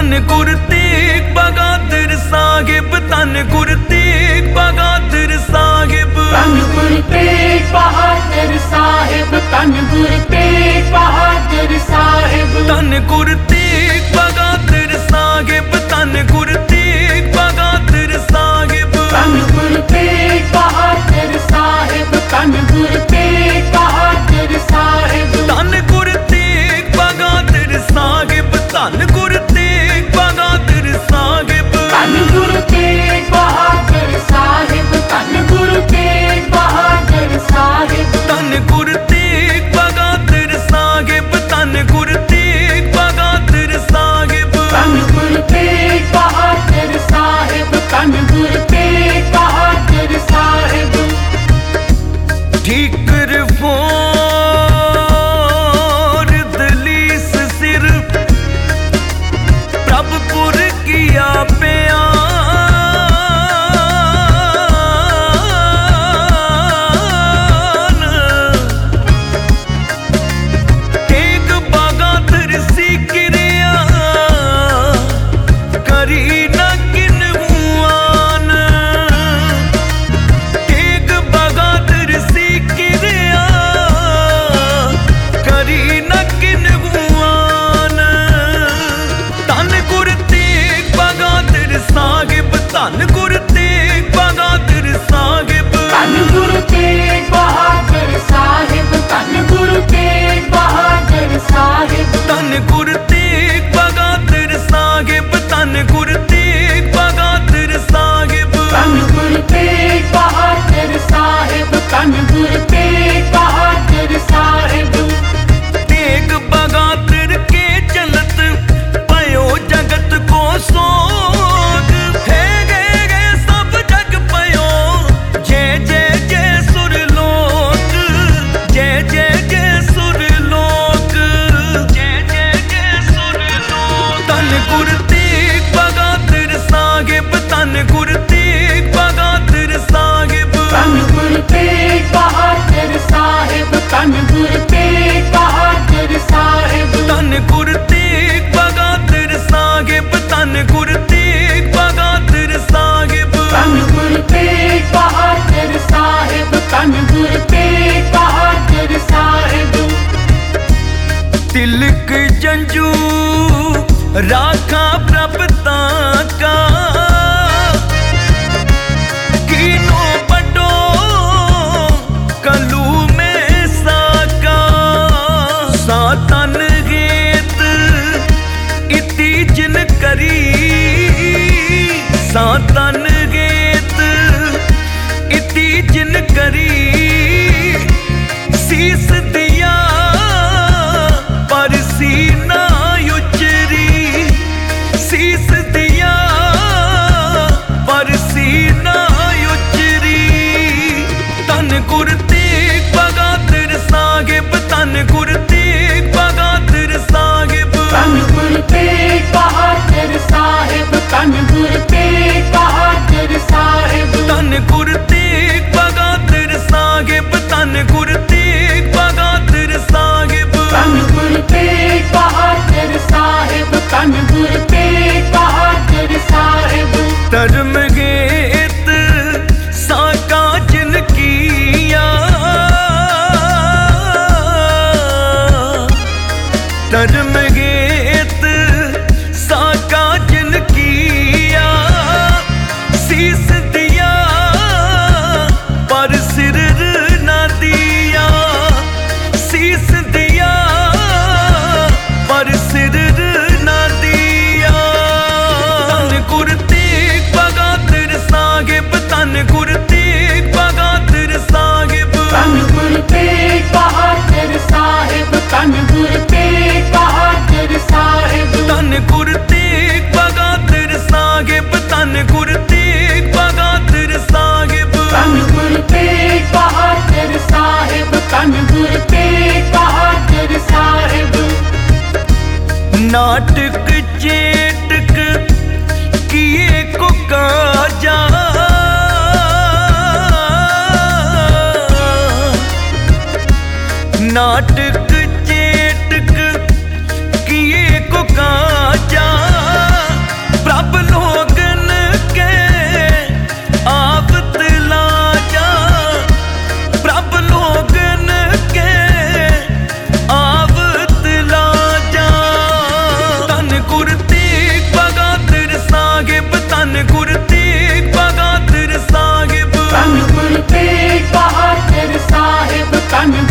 धन गुरु तेग बहादुर साहिब, धन गुरु तेग बहादुर साहिब, धन गुरु तेग बहादुर साहिब, धन गुरु तेग बहादुर साहिब, धन गुरु तेग बहादुर साहिब, धन गुरु तेग बहादुर साहिब, धन गुरु तेग बहादुर साहिब, धन गुरु तेग बहादुर साहिब, धन गुरु तेग बहादुर साहिब, धन गुरु तेग बहादुर साहिब, धन गुरु तेग बहादुर साहिब, धन गुरु तेग बहादुर साहिब, धन गुरु तेग बहादुर साहिब, धन गुरु तेग बहादुर साहिब, धन गुरु तेग बहादुर साहिब, धन गुरु तेग बहादुर साहिब। ठीकर फोर दलीस सिर प्रभपुर किया बयान, तेग बहादुर सी क्रिया करी न किन्हुआन, तेग बहादुर सी क्रिया करी न किन्हुआन। धन गुरु तेग बहादुर साहिब, धन गुरु तेग बहादुर साहिब, धन गुरु तेग बहादुर साहिब, धन गुरु तेग बहादुर साहिब, धन गुरु तेग बहादुर साहिब, धन गुरु तेग बहादुर साहिब, धन गुरु तेग बहादुर साहिब, धन गुरु तेग बहादुर साहिब। तेग बहादुर के चलत पयो जगत को सोग, है गे सब जग पयो जय जय जय सुरलोक, जय जय जय सुरलोक, जय जय जय सुरलोक। धन गुरु तेग बहादुर साहिब, धन गुरु तेग बहादुर साहिब, धन गुरु तेग बहादुर साहिब, धन गुरु तेग बहादुर साहिब, धन गुरु तेग बहादुर साहिब, धन गुरु तेग बहादुर साहिब, धन गुरु तेग बहादुर साहिब, धन गुरु तेग बहादुर साहिब। तिलक जंजू राखा प्रभता का, कीनो बडो कलू में साका, सातन गेत इति जिन करी, सातन गेत इति जिन करी, शीस दिया पर सीना उचरी, शीस दिया पर सीना उचरी। धन गुरु तेग बहादुर साहिब, धन गुरु तेग बहादुर साहिब, धन गुरु तेग बहादुर साहिब, धन गुरु तेग बहादुर साहिब, धन गुरु तेग बहादुर साहिब, धन गुरु तेग बहादुर साहिब, धन गुरु तेग बहादुर साहिब, धन गुरु तेग बहादुर साहिब। धर्म गेत साका जिन किया, धर्म गेत साका जिन किया, शीस दिया पर सिर न दिया, शीस दिया पर सिर न दिया। धन गुरु तेग बहादुर साहिब, धन गुरु तेग बहादुर साहिब, धन गुरु तेग बहादुर साहिब, धन गुरु तेग बहादुर साहिब, धन गुरु तेग बहादुर साहिब, धन गुरु तेग बहादुर साहिब, धन गुरु तेग बहादुर साहिब, धन गुरु तेग बहादुर साहिब। नाटक चेटक किए को काजा, नाटक चेटक किए को काजा,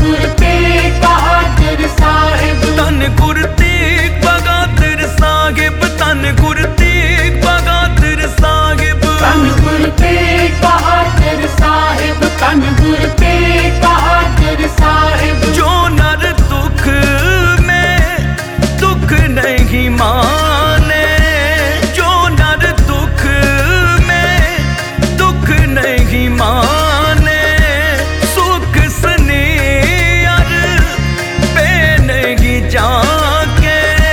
ਗੁਰ ਤੇਗ ਬਹਾਦਰ ਸਾਹਿਬ ਧੰਨ ਗੁਰ ਤੇਗ ਬਹਾਦਰ ਸਾਹਿਬ ਧੰਨ ਗੁਰ ਤੇਗ ਬਹਾਦਰ ਸਾਹਿਬ ਧੰਨ ਗੁਰ ਤੇਗ ਬਹਾਦਰ ਸਾਹਿਬ ਧੰਨ ਗੁਰ ਤੇਗ ਬਹਾਦਰ ਸਾਹਿਬ ਜੋ ਨਰ ਦੁਖ में दुख नहीं माने जो नर दुख में दुख नहीं माने सुख सने अर पे नहीं जाके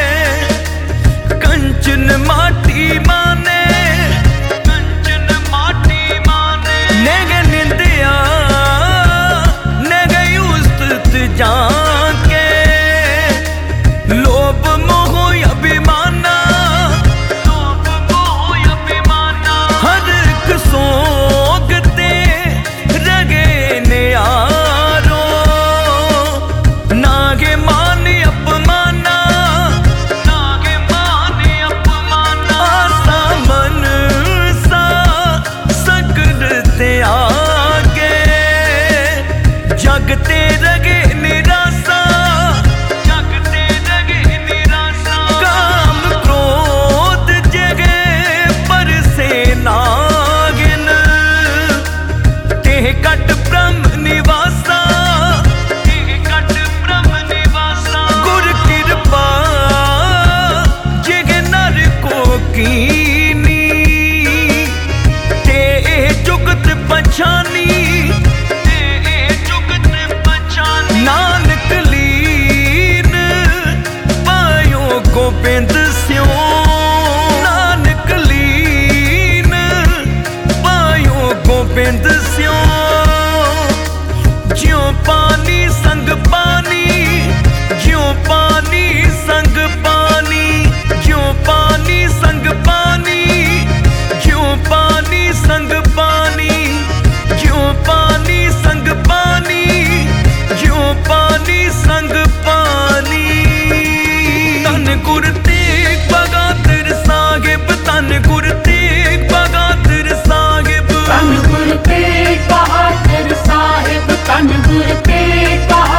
कंचन माटी माने नेग निंदिया नेग उस्तत जाके लोभ मोह अभिमाना हर एक सोग ते रगे न्यारो नागे मान अपमाना आसा मन सा सकल ते आगे जग ते रगे निराशा काम क्रोध जगे पर से नागिन तेह कट ब्रह्म निवासा गुर कृपा जग नर को कीनी ते जुगत पछानी नानक लीन पायो गोबिंद स्यों नानक लीन पायो गोबिंद स्यों ज्यों पानी संग पानी ज्यों पानी संग पानी ज्यों पानी संग पानी ज्यों पानी संग पानी ज्यों पानी संग पानी ज्यों पानी संग पानी धन गुर तेग बहादुर साहिब धन गुर तेग बहादुर साहिब ਧੰਨ ਗੁਰ ਤੇਗ ਬਹਾਦਰ ਸਾਹਿਬ ਧੰਨ ਗੁਰ ਤੇਗ ਬਹਾਦਰ